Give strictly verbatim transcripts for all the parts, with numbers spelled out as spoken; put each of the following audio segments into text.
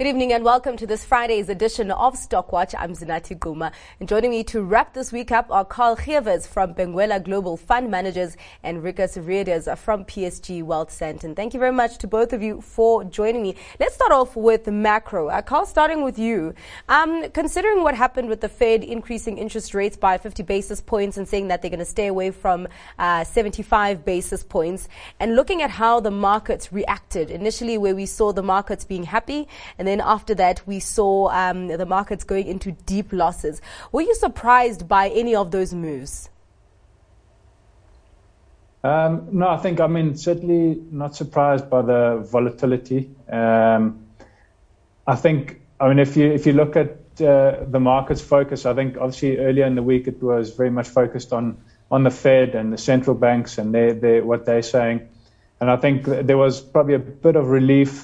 Good evening and welcome to this Friday's edition of Stockwatch. I'm Zinati Guma. And joining me to wrap this week up are Carl Geevers from Benguela Global Fund Managers and Rikas Reeders from P S G Wealth Centre. Thank you very much to both of you for joining me. Let's start off with macro. Uh, Carl, starting with you. Um, considering what happened with the Fed increasing interest rates by fifty basis points and saying that they're going to stay away from uh, seventy-five basis points, and looking at how the markets reacted initially, where we saw the markets being happy, and then after that we saw um, the markets going into deep losses. Were you surprised by any of those moves? Um, no, I think, I mean, certainly not surprised by the volatility. Um, I think, I mean, if you if you look at uh, the market's focus, I think obviously earlier in the week it was very much focused on, on the Fed and the central banks and their, their, what they're saying. And I think there was probably a bit of relief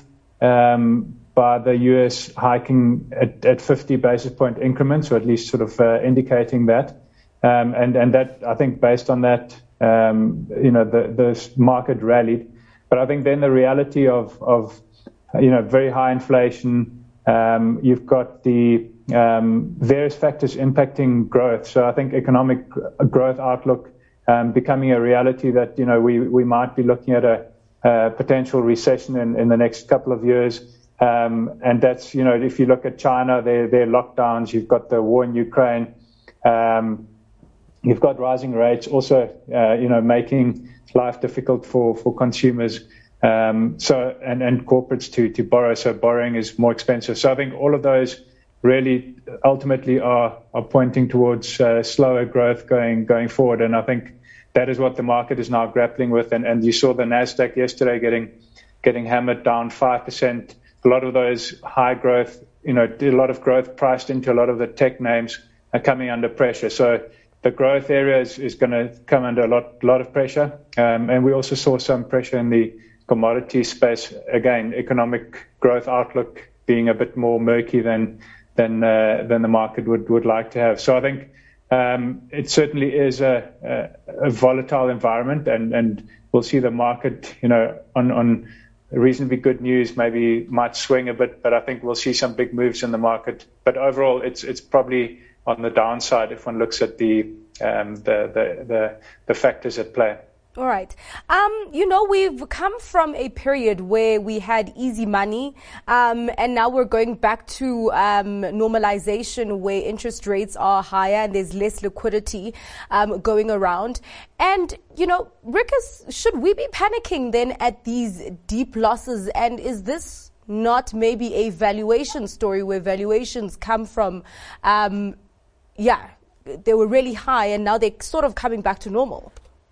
um, by the U S hiking at, at fifty basis point increments, or at least sort of uh, indicating that. Um, and, and that, I think, based on that, um, you know, the, the market rallied. But I think then the reality of, of you know, very high inflation, um, you've got the um, various factors impacting growth. So I think economic growth outlook um, becoming a reality that, you know, we, we might be looking at a, a potential recession in, in the next couple of years. Um, and that's, you know, if you look at China, their, their lockdowns, you've got the war in Ukraine, um, you've got rising rates also, uh, you know, making life difficult for, for consumers. Um, so, and, and corporates to, to borrow. So borrowing is more expensive. So I think all of those really ultimately are, are pointing towards uh, slower growth going, going forward. And I think that is what the market is now grappling with. And, and you saw the NASDAQ yesterday getting, getting hammered down five percent. A lot of those high growth, you know, a lot of growth priced into a lot of the tech names are coming under pressure. So the growth area is, is going to come under a lot, lot of pressure. Um, and we also saw some pressure in the commodity space. Again, economic growth outlook being a bit more murky than than uh, than the market would, would like to have. So I think um, it certainly is a, a, a volatile environment, and, and we'll see the market, you know, on on. reasonably good news maybe might swing a bit, but I think we'll see some big moves in the market. But overall, it's it's probably on the downside if one looks at the um, the, the the the factors at play. All right. Um, you know, we've come from a period where we had easy money, um, and now we're going back to um, normalization where interest rates are higher and there's less liquidity um, going around. And, you know, Rikas, should we be panicking then at these deep losses? And is this not maybe a valuation story where valuations come from, um, yeah, they were really high and now they're sort of coming back to normal?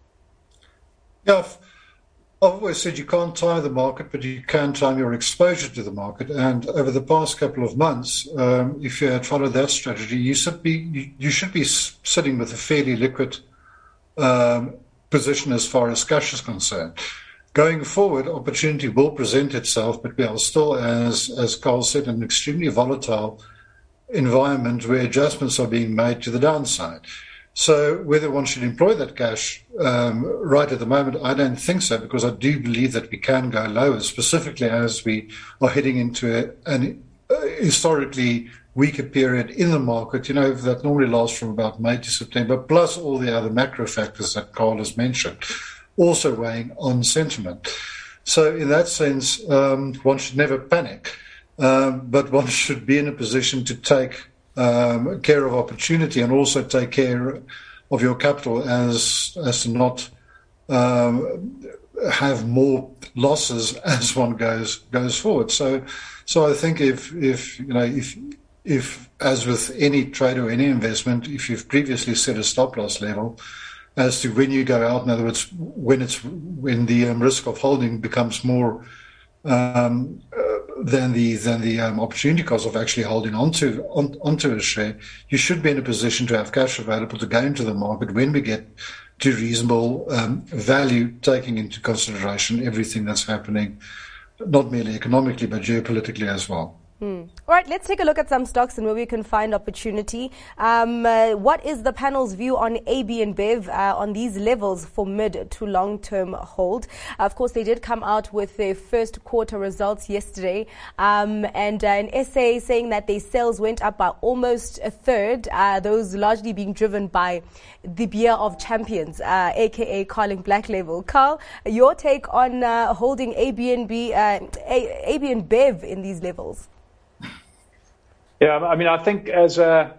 Yeah, I've always said you can't time the market, but you can time your exposure to the market. And over the past couple of months, um, if you had followed that strategy, you should be you, you should be sitting with a fairly liquid um, position as far as cash is concerned. Going forward, opportunity will present itself, but we are still, as as Carl said, an extremely volatile environment where adjustments are being made to the downside. So whether one should employ that cash um, right at the moment, I don't think so, because I do believe that we can go lower, specifically as we are heading into a, an uh, historically weaker period in the market, you know, that normally lasts from about May to September, plus all the other macro factors that Carl has mentioned, also weighing on sentiment. So in that sense, um, one should never panic, um, but one should be in a position to take Um, care of opportunity and also take care of your capital as as to not um, have more losses as one goes goes forward. So so I think if if you know if if as with any trade or any investment, if you've previously set a stop loss level as to when you go out, in other words, when it's when the um, risk of holding becomes more um, than the than the um, opportunity cost of actually holding onto on, onto a share, you should be in a position to have cash available to go into the market when we get to reasonable um, value, taking into consideration everything that's happening, not merely economically but geopolitically as well. Mm. All right, let's take a look at some stocks and where we can find opportunity. Um, uh, what is the panel's view on A B and Bev uh, on these levels for mid to long-term hold? Uh, of course, they did come out with their first quarter results yesterday, um, and uh, an essay saying that their sales went up by almost a third, uh, those largely being driven by the beer of champions, uh, aka Carling Black Label. Carl, your take on uh, holding A B and B, uh, A B and Bev in these levels? Yeah, I mean, I think as a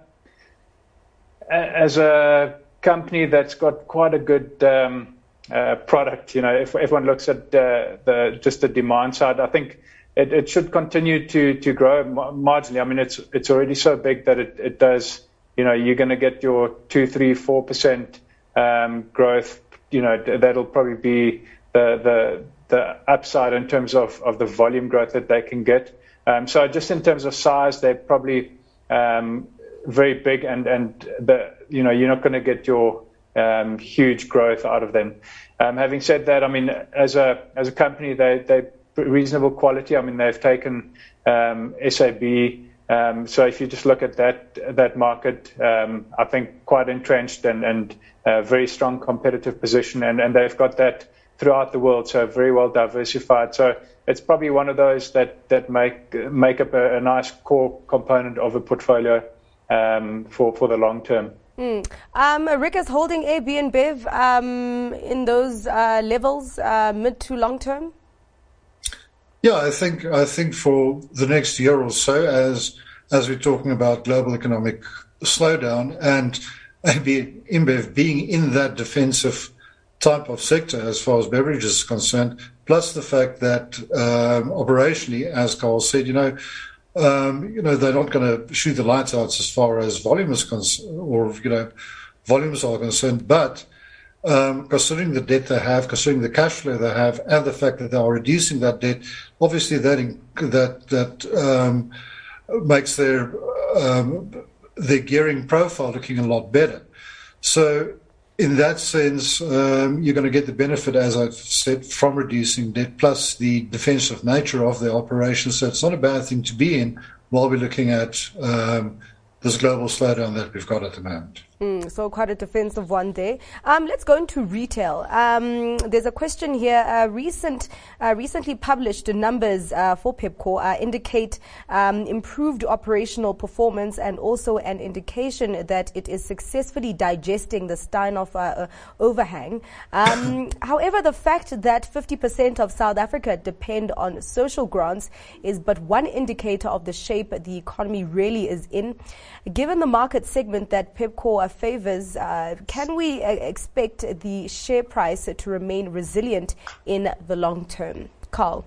as a company that's got quite a good um, uh, product, you know, if everyone looks at uh, the just the demand side, I think it, it should continue to to grow marginally. I mean, it's it's already so big that it, it does, you know, you're going to get your two, three, four percent um, growth. You know, that'll probably be the the the upside in terms of of the volume growth that they can get. Um, so just in terms of size, they're probably um, very big, and, and the, you know, you're not going to get your um, huge growth out of them. Um, having said that, I mean, as a as a company, they they're reasonable quality. I mean, they've taken um, S A B. Um, so if you just look at that that market, um, I think quite entrenched and and a very strong competitive position, and, and they've got that throughout the world, so very well diversified. So it's probably one of those that that make make up a, a nice core component of a portfolio um, for for the long term. Mm. Um, Rick is holding A B and Bev um, in those uh, levels, uh, mid to long term. Yeah, I think I think for the next year or so, as as we're talking about global economic slowdown and A B and Bev being in that defensive type of sector as far as beverages is concerned, plus the fact that um, operationally, as Carl said, you know, um, you know, they're not going to shoot the lights out as far as volume is concerned, or you know, volumes are concerned. But um, considering the debt they have, considering the cash flow they have, and the fact that they are reducing that debt, obviously that in, that that um, makes their um, their gearing profile looking a lot better. So, in that sense, um, you're going to get the benefit, as I've said, from reducing debt, plus the defensive nature of the operation. So it's not a bad thing to be in while we're looking at um, this global slowdown that we've got at the moment. Mm, so quite a defensive one there. Um, let's go into retail. Um, there's a question here. Uh, recent, uh, recently published numbers uh, for Pepkor uh, indicate um, improved operational performance and also an indication that it is successfully digesting the Steinhoff uh, overhang. Um, however, the fact that fifty percent of South Africa depend on social grants is but one indicator of the shape the economy really is in. Given the market segment that Pepkor favors, uh, can we uh, expect the share price to remain resilient in the long term? Carl?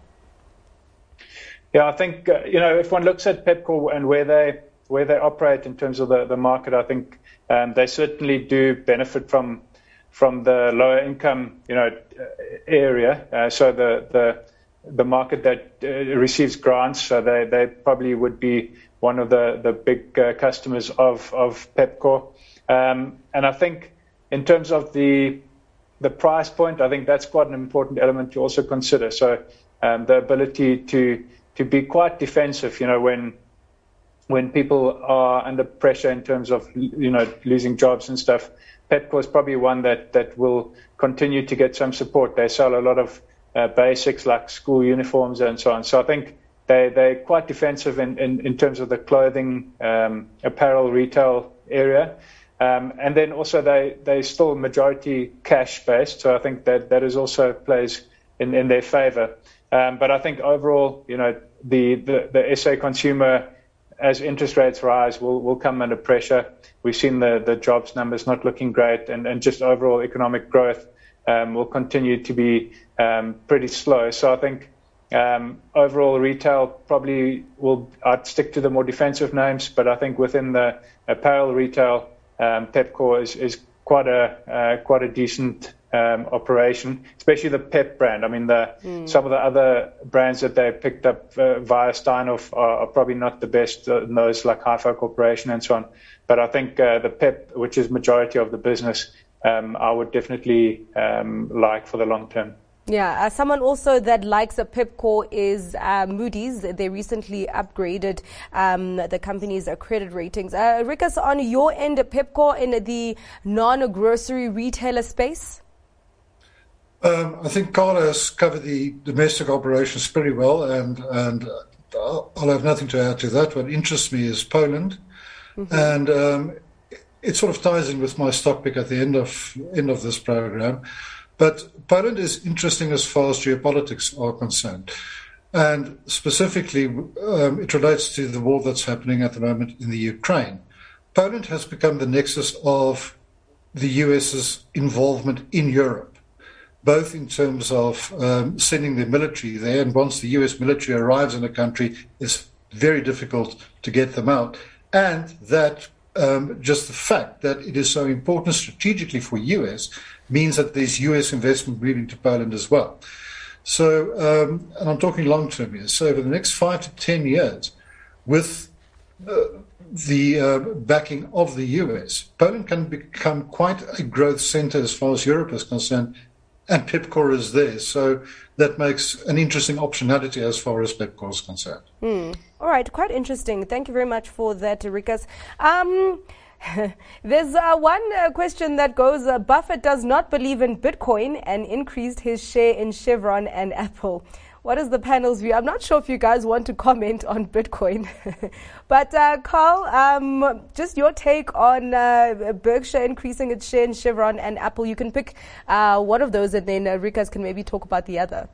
Yeah, I think, uh, you know, if one looks at Pepkor and where they where they operate in terms of the, the market, I think um, they certainly do benefit from from the lower income, you know, area. Uh, so the the the market that uh, receives grants, so they, they probably would be one of the, the big uh, customers of, of Pepkor. Um, and I think in terms of the the price point, I think that's quite an important element to also consider. So um, the ability to to be quite defensive, you know, when when people are under pressure in terms of, you know, losing jobs and stuff, Pepkor is probably one that, that will continue to get some support. They sell a lot of uh, basics like school uniforms and so on. So I think they, they're quite defensive in, in, in terms of the clothing, um, apparel, retail area. Um, and then also they, they're still majority cash based. So I think that that is also plays in, in their favor. Um, but I think overall, you know, the, the, the S A consumer, as interest rates rise, will, will come under pressure. We've seen the, the jobs numbers not looking great, and, and just overall economic growth um, will continue to be um, pretty slow. So I think um, overall retail probably will, I'd stick to the more defensive names, but I think within the apparel retail, um, Pepkor is, is quite a uh, quite a decent um, operation, especially the Pep brand. I mean, the mm. some of the other brands that they picked up uh, via Steinhoff are, are probably not the best, uh, those like Hi-Fi Corporation and so on. But I think uh, the Pep, which is majority of the business, um, I would definitely um, like for the long term. Yeah, uh, someone also that likes a Pipcore is uh, Moody's. They recently upgraded um, the company's uh, credit ratings. Uh, Rikus, on your end, Pipcore in the non-grocery retailer space? Um, I think Carla has covered the domestic operations pretty well, and, and I'll have nothing to add to that. What interests me is Poland, mm-hmm. and um, it sort of ties in with my stock pick at the end of end of this program. But Poland is interesting as far as geopolitics are concerned. And specifically, um, it relates to the war that's happening at the moment in the Ukraine. Poland has become the nexus of the US's involvement in Europe, both in terms of um, sending the military there. And once the U S military arrives in a country, it's very difficult to get them out. And that um, just the fact that it is so important strategically for U S means that there's U S investment moving to Poland as well. So, um, and I'm talking long term here. So over the next five to ten years, with uh, the uh, backing of the U S, Poland can become quite a growth center as far as Europe is concerned, and Pipcore is there. So that makes an interesting optionality as far as Pipcore is concerned. Mm. All right, quite interesting. Thank you very much for that, Rikus. Um, There's uh, one uh, question that goes, uh, Buffett does not believe in Bitcoin and increased his share in Chevron and Apple. What is the panel's view? I'm not sure if you guys want to comment on Bitcoin. But uh, Carl, um, just your take on uh, Berkshire increasing its share in Chevron and Apple. You can pick uh, one of those, and then uh, Rikas can maybe talk about the other.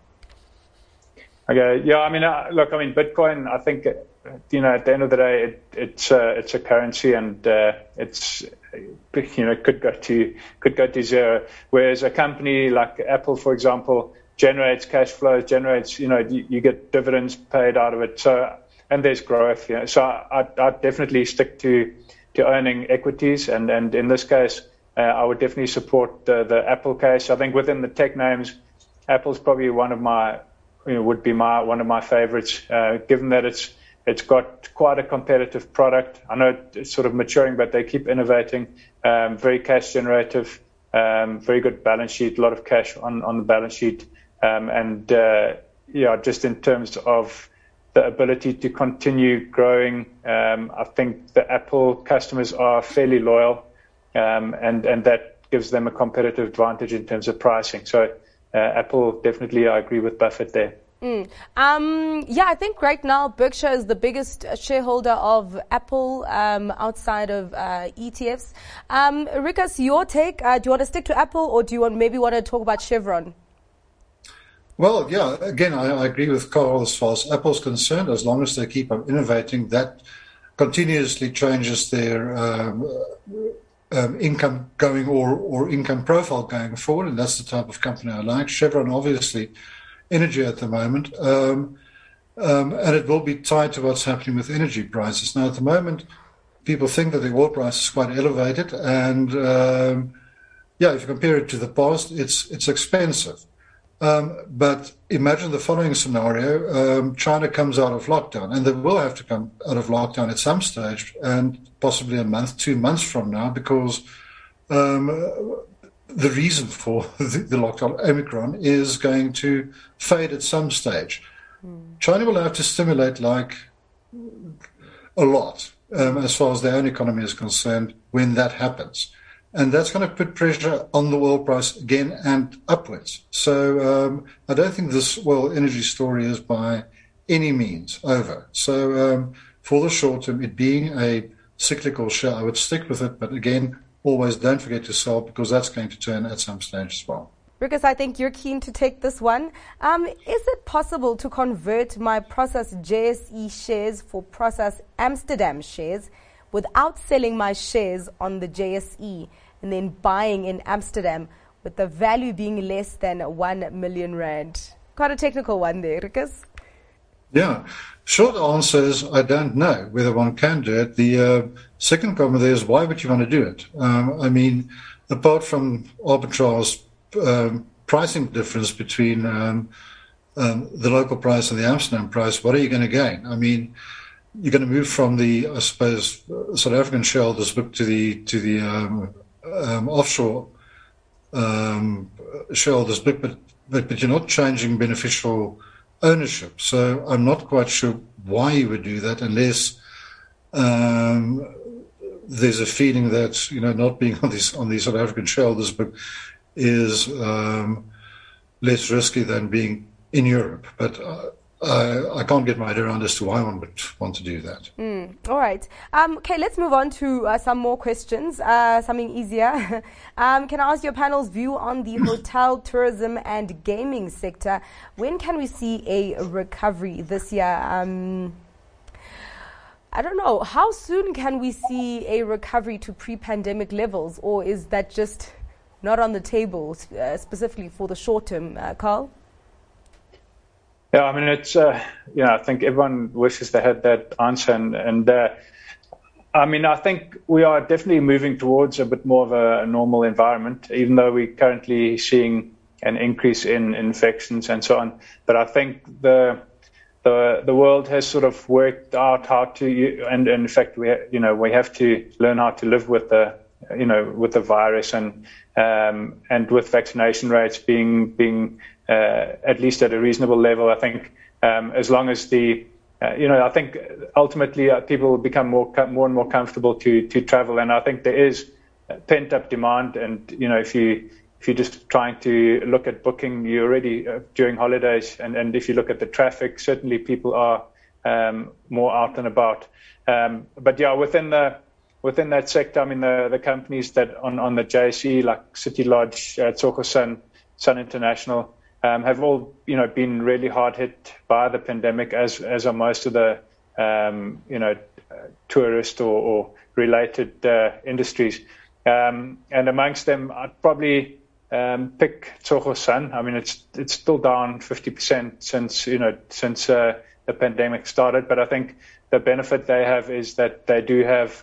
Okay, yeah, I mean, uh, look, I mean, Bitcoin, I think, you know, at the end of the day, it, it's uh, it's a currency, and uh, it's, you know, it could go to could go to zero. Whereas a company like Apple, for example, generates cash flows, generates, you know, you, you get dividends paid out of it. So, and there's growth, you know. So I I definitely stick to to owning equities, and and in this case, uh, I would definitely support the, the Apple case. I think within the tech names, Apple's probably one of my You know, would be my one of my favorites, uh, given that it's it's got quite a competitive product. I know it's sort of maturing, but they keep innovating. Um, very cash generative, um, very good balance sheet, a lot of cash on, on the balance sheet, um, and uh, yeah, just in terms of the ability to continue growing, um, I think the Apple customers are fairly loyal, um, and and that gives them a competitive advantage in terms of pricing. So. Uh, Apple, definitely, I agree with Buffett there. Mm. Um, yeah, I think right now Berkshire is the biggest shareholder of Apple um, outside of uh, E T Fs. Um, Rikus, your take, uh, do you want to stick to Apple, or do you want maybe want to talk about Chevron? Well, yeah, again, I, I agree with Carl as far as Apple's concerned. As long as they keep on innovating, that continuously changes their um, Um, income going or, or income profile going forward, and that's the type of company I like. Chevron, obviously, energy at the moment, um, um, and it will be tied to what's happening with energy prices. Now, at the moment, people think that the oil price is quite elevated, and um, yeah, if you compare it to the past, it's it's expensive. Um, but imagine the following scenario. Um, China comes out of lockdown, and they will have to come out of lockdown at some stage, and possibly a month, two months from now, because um, the reason for the, the lockdown, Omicron, is going to fade at some stage. Mm. China will have to stimulate like a lot um, as far as their own economy is concerned when that happens. And that's going to put pressure on the oil price again and upwards. So um, I don't think this oil energy story is by any means over. So um, for the short term, it being a cyclical share, I would stick with it. But again, always don't forget to sell, because that's going to turn at some stage as well. Rikus, I think you're keen to take this one. Um, is it possible to convert my Prosus J S E shares for Prosus Amsterdam shares without selling my shares on the J S E and then buying in Amsterdam, with the value being less than one million rand? Quite a technical one there, Rikus. Yeah. Short answer is I don't know whether one can do it. The uh, second comment there is, why would you want to do it? Um, I mean, apart from arbitrage um, pricing difference between um, um, the local price and the Amsterdam price, what are you going to gain? I mean, you're going to move from the, I suppose, South African shareholders book to the to the um, um, offshore um, shareholders book, but but, but you're not changing beneficial ownership. So I'm not quite sure why you would do that unless um, there's a feeling that, you know, not being on these on the South African shareholders book is um, less risky than being in Europe. But uh, I, I can't get my head around as to why one would want to do that. Mm, all right. Um, okay, let's move on to uh, some more questions, uh, something easier. um, can I ask your panel's view on the hotel, tourism and gaming sector? When can we see a recovery this year? Um, I don't know. How soon can we see a recovery to pre-pandemic levels, or is that just not on the table, uh, specifically for the short term, uh, Carl? Yeah, I mean, it's, uh, you know, I think everyone wishes they had that answer. And, and uh, I mean, I think we are definitely moving towards a bit more of a, a normal environment, even though we're currently seeing an increase in infections and so on. But I think the the the world has sort of worked out how to, and, and in fact, we, you know, we have to learn how to live with the, you know, with the virus, and um, and with vaccination rates being being Uh, at least at a reasonable level. I think um, as long as the, uh, you know, I think ultimately uh, people will become more more and more comfortable to to travel, and I think there is pent up demand. And you know, if you if you're just trying to look at booking, you already uh, during holidays, and and if you look at the traffic, certainly people are um, more out and about. Um, but yeah, within the within that sector, I mean, the the companies that on on the J S E like City Lodge, uh, Tsogo Sun, Sun International. Um, have all, you know, been really hard hit by the pandemic, as as are most of the, um, you know, tourist or, or related uh, industries. Um, and amongst them, I'd probably um, pick Tsogo Sun. I mean, it's it's still down fifty percent since, you know, since uh, the pandemic started. But I think the benefit they have is that they do have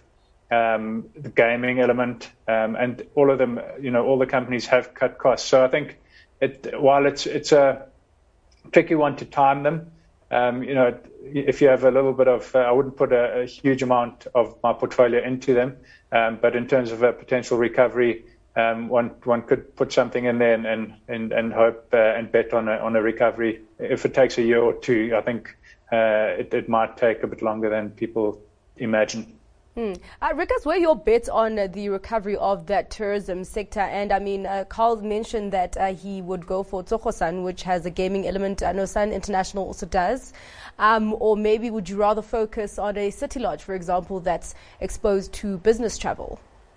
um, the gaming element, um, and all of them, you know, all the companies have cut costs. So I think. It, while it's it's a tricky one to time them, um, you know, if you have a little bit of, uh, I wouldn't put a, a huge amount of my portfolio into them, um, but in terms of a potential recovery, um, one one could put something in there and and and, and hope uh, and bet on a on a recovery. If it takes a year or two, I think uh, it, it might take a bit longer than people imagine. Hmm. Uh, Rikas, what are your bets on uh, the recovery of that tourism sector? And I mean, uh, Carl mentioned that uh, he would go for Tsogo Sun, which has a gaming element. I know Sun International also does. Um, or maybe would you rather focus on a City Lodge, for example, that's exposed to business travel?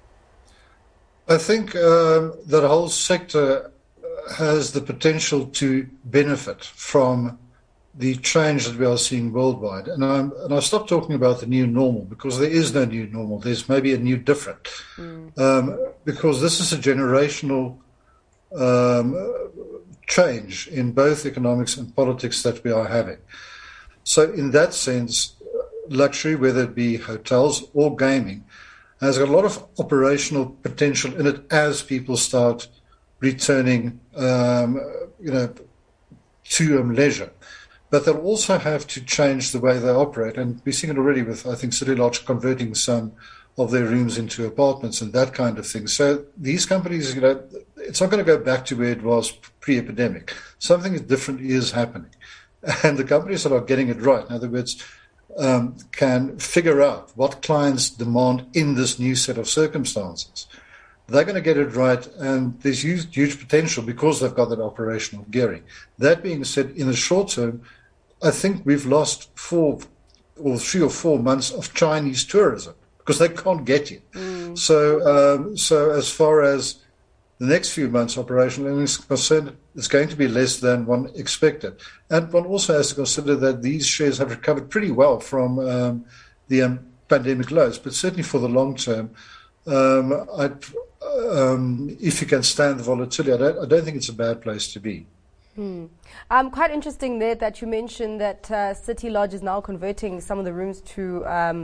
I think um, that whole sector has the potential to benefit from the change that we are seeing worldwide. And, I'm, and I stopped talking about the new normal, because there is no new normal. There's maybe a new different. Mm. Um, because this is a generational um, change in both economics and politics that we are having. So in that sense, luxury, whether it be hotels or gaming, has got a lot of operational potential in it as people start returning, um, you know, to um, leisure. But they'll also have to change the way they operate. And we're seeing it already with, I think, City Lodge converting some of their rooms into apartments and that kind of thing. So these companies, you know, it's not going to go back to where it was pre-epidemic. Something different is happening. And the companies that are getting it right, in other words, um, can figure out what clients demand in this new set of circumstances. They're going to get it right, and there's huge, huge potential because they've got that operational gearing. That being said, in the short term, I think we've lost four or three or four months of Chinese tourism because they can't get you. Mm. So, um, so as far as the next few months operational is concerned, it's going to be less than one expected. And one also has to consider that these shares have recovered pretty well from um, the um, pandemic lows, but certainly for the long term, um, I'd, um, if you can stand the volatility, I don't, I don't think it's a bad place to be. Hmm. Um, quite interesting there that you mentioned that uh, City Lodge is now converting some of the rooms to um,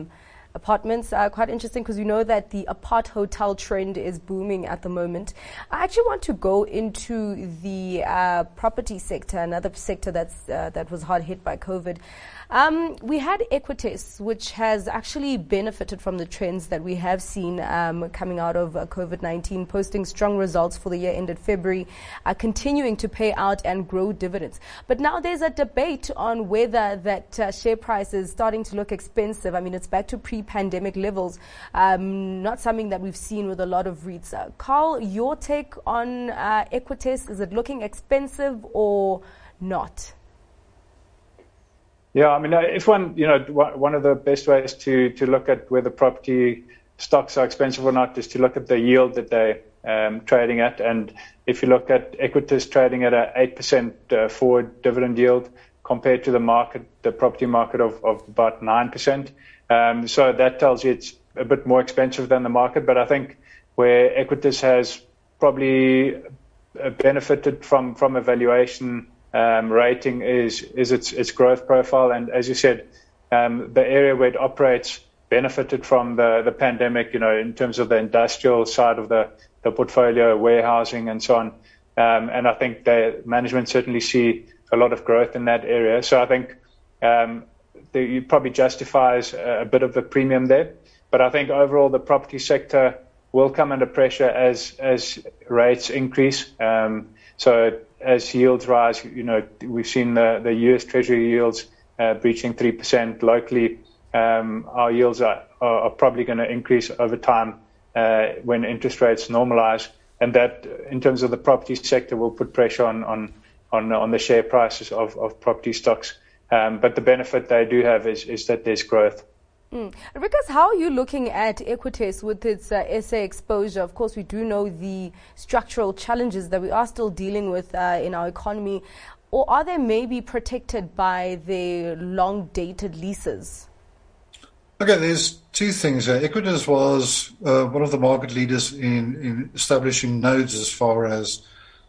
apartments. Uh, quite interesting because we know that the apart hotel trend is booming at the moment. I actually want to go into the uh, property sector, another sector that's uh, that was hard hit by COVID. Um, we had Equites, which has actually benefited from the trends that we have seen um, coming out of uh, COVID nineteen, posting strong results for the year ended February, uh, continuing to pay out and grow dividends. But now there's a debate on whether that uh, share price is starting to look expensive. I mean, it's back to pre-pandemic levels, um, not something that we've seen with a lot of REITs. Uh, Carl, your take on uh, Equites, is it looking expensive or not? Yeah, I mean, if one, you know, one of the best ways to, to look at whether property stocks are expensive or not is to look at the yield that they're um, trading at. And if you look at Equites trading at an eight percent uh, forward dividend yield compared to the market, the property market of, of about nine percent. Um, so that tells you it's a bit more expensive than the market. But I think where Equites has probably benefited from, from a valuation Um, rating is is its its growth profile, and as you said, um, the area where it operates benefited from the the pandemic. You know, in terms of the industrial side of the the portfolio, warehousing, and so on. Um, and I think the management certainly see a lot of growth in that area. So I think um, the, it probably justifies a, a bit of the premium there. But I think overall the property sector will come under pressure as as rates increase. Um, so as yields rise, you know, we've seen the, the U S Treasury yields uh, breaching three percent. Locally, um, our yields are, are, are probably going to increase over time uh, when interest rates normalize. And that, in terms of the property sector, will put pressure on on, on, on the share prices of, of property stocks. Um, but the benefit they do have is, is that there's growth. Mm. Rikas, how are you looking at Equites with its uh, S A exposure? Of course, we do know the structural challenges that we are still dealing with uh, in our economy. Or are they maybe protected by the long-dated leases? Okay, there's two things there. Equites was uh, one of the market leaders in, in establishing nodes as far as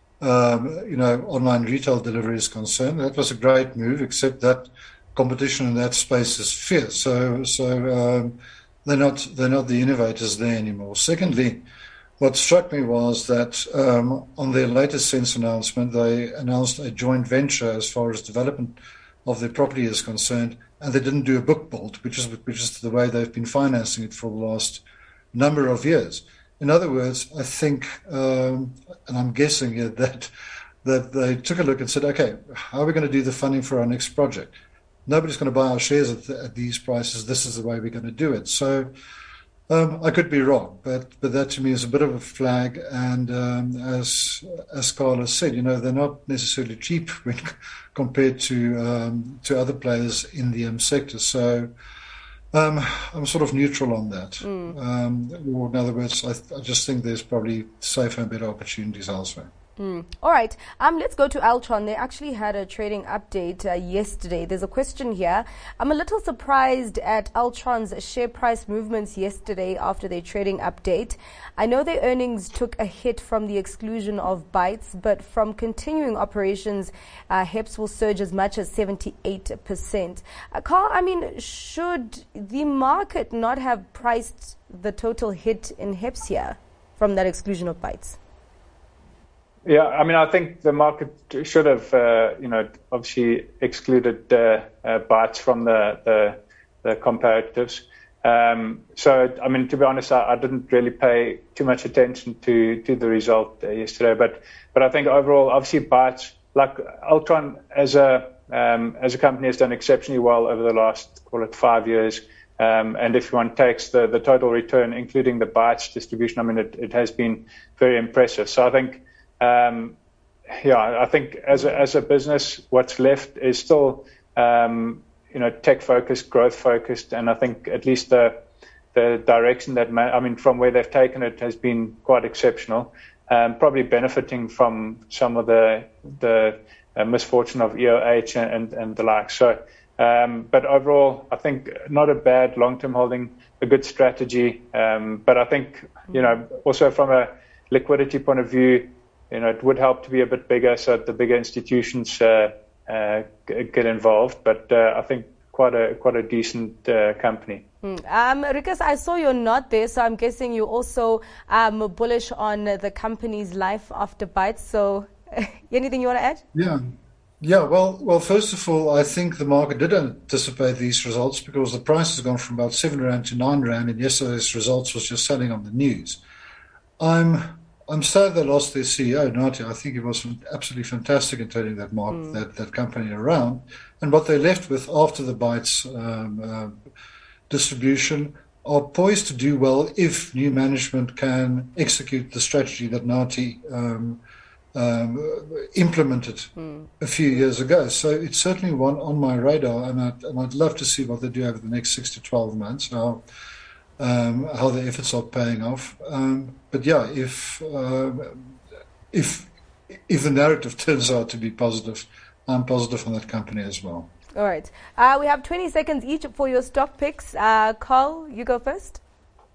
um, you know, online retail delivery is concerned. That was a great move, except that competition in that space is fierce, so so um, they're not they're not the innovators there anymore. Secondly, what struck me was that um, on their latest SENS announcement, they announced a joint venture as far as development of their property is concerned, and they didn't do a book build, which is which is the way they've been financing it for the last number of years. In other words, I think, um, and I'm guessing here that that they took a look and said, okay, how are we going to do the funding for our next project? Nobody's going to buy our shares at, the, at these prices. This is the way we're going to do it. So um, I could be wrong, but but that to me is a bit of a flag. And um, as as Carlos said, you know, they're not necessarily cheap when compared to um, to other players in the M sector. So um, I'm sort of neutral on that. Mm. Um, or in other words, I, I just think there's probably safer and better opportunities elsewhere. Mm. All right. Um, let's go to Altron. They actually had a trading update uh, yesterday. There's a question here. I'm a little surprised at Altron's share price movements yesterday after their trading update. I know their earnings took a hit from the exclusion of Bytes, but from continuing operations, uh, H E P S will surge as much as seventy-eight percent. Uh, Carl, I mean, should the market not have priced the total hit in H E P S here from that exclusion of Bytes? Yeah, I mean, I think the market should have, uh, you know, obviously excluded uh, uh, Bytes from the, the, the comparatives. Um, so, I mean, to be honest, I, I didn't really pay too much attention to, to the result uh, yesterday. But, but I think overall, obviously, Bytes, like Altron as a um, as a company, has done exceptionally well over the last, call it, five years. Um, and if one takes the, the total return, including the Bytes distribution, I mean, it, it has been very impressive. So I think. Um, yeah, I think as a, as a business, what's left is still, um, you know, tech focused, growth focused, and I think at least the the direction that I mean, from where they've taken it has been quite exceptional. Um, probably benefiting from some of the the uh, misfortune of E O H and and, and the like. So, um, but overall, I think not a bad long-term holding, a good strategy. Um, but I think, you know, also from a liquidity point of view. You know, it would help to be a bit bigger so that the bigger institutions uh, uh, get involved. But uh, I think quite a quite a decent uh, company. Mm. Um, Rikus, I saw you're not there, so I'm guessing you're also um, bullish on the company's life after Bytes. So anything you want to add? Yeah. Yeah, well, well. First of all, I think the market did anticipate these results because the price has gone from about seven rand to nine rand, and yesterday's results was just selling on the news. I'm I'm sad they lost their C E O, Nathi. I think he was absolutely fantastic in turning that market, mm. that that company around. And what they left with after the Bytes um, uh, distribution are poised to do well if new management can execute the strategy that Nathi Um, Um, implemented mm. a few years ago. So it's certainly one on my radar, and I'd, and I'd love to see what they do over the next six to twelve months, how, um, how the efforts are paying off. Um, but yeah, if, uh, if, if the narrative turns out to be positive, I'm positive on that company as well. All right. Uh, we have twenty seconds each for your stock picks. Uh, Carl, you go first.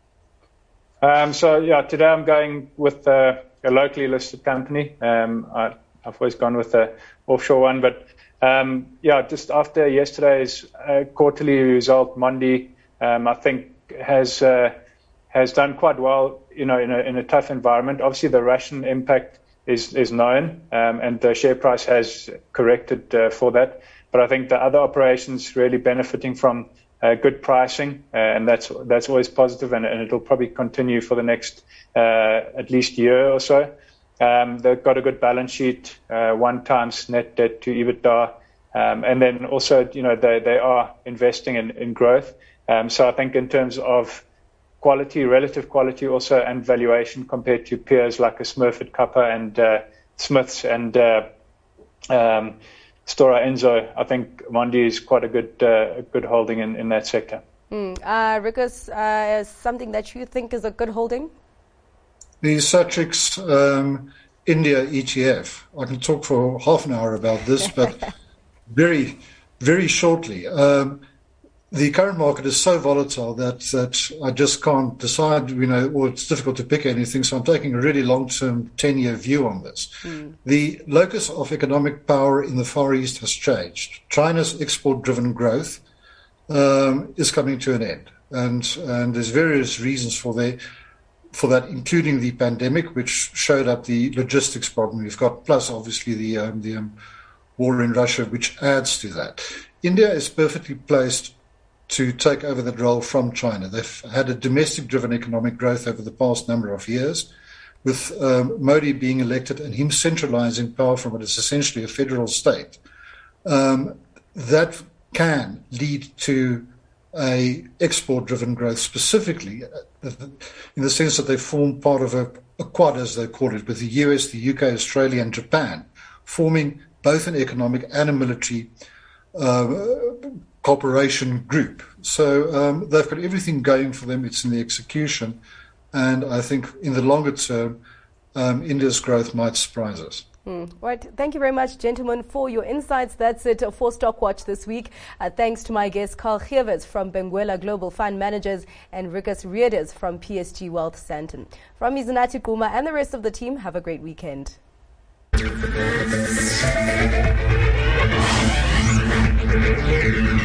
Um, so yeah, today I'm going with uh, a locally listed company. Um, I, I've always gone with the offshore one, but um, yeah, just after yesterday's uh, quarterly result, Mondi, um, I think has uh, has done quite well. You know, in a in a tough environment. Obviously, the Russian impact is is known, um, and the share price has corrected uh, for that. But I think the other operations really benefiting from Uh, good pricing, uh, and that's that's always positive, and, and it'll probably continue for the next uh, at least year or so. Um, they've got a good balance sheet, uh, one times net debt to EBITDA, um, and then also, you know, they they are investing in, in growth. Um, so I think in terms of quality, relative quality, also and valuation compared to peers like a Smurfit Kappa and uh, Smiths and uh, um, Stora Enso, I think Mondi is quite a good uh, good holding in, in that sector. Mm. Uh, Rikus, uh, is something that you think is a good holding? The Satrix um, India E T F. I can talk for half an hour about this, but very, very shortly. Um, the current market is so volatile that, that I just can't decide, you know, or it's difficult to pick anything. So I'm taking a really long-term ten-year view on this. Mm. The locus of economic power in the Far East has changed. China's export-driven growth um, is coming to an end. And, and there's various reasons for the, for that, including the pandemic, which showed up the logistics problem we've got, plus obviously the, um, the um, war in Russia, which adds to that. India is perfectly placed to take over that role from China. They've had a domestic-driven economic growth over the past number of years, with um, Modi being elected and him centralizing power from what is essentially a federal state. Um, that can lead to a export-driven growth, specifically in the sense that they form part of a, a quad, as they call it, with the U S, the U K, Australia, and Japan, forming both an economic and a military uh, cooperation group. So um, they've got everything going for them. It's in the execution. And I think in the longer term, um, India's growth might surprise us. Mm. Right. Thank you very much, gentlemen, for your insights. That's it for Stockwatch this week. Uh, thanks to my guests, Carl Geerwes from Benguela Global Fund Managers and Rikus Readers from P S G Wealth Sandton. From me, Zanathi Gquma, and the rest of the team, have a great weekend. Thank you.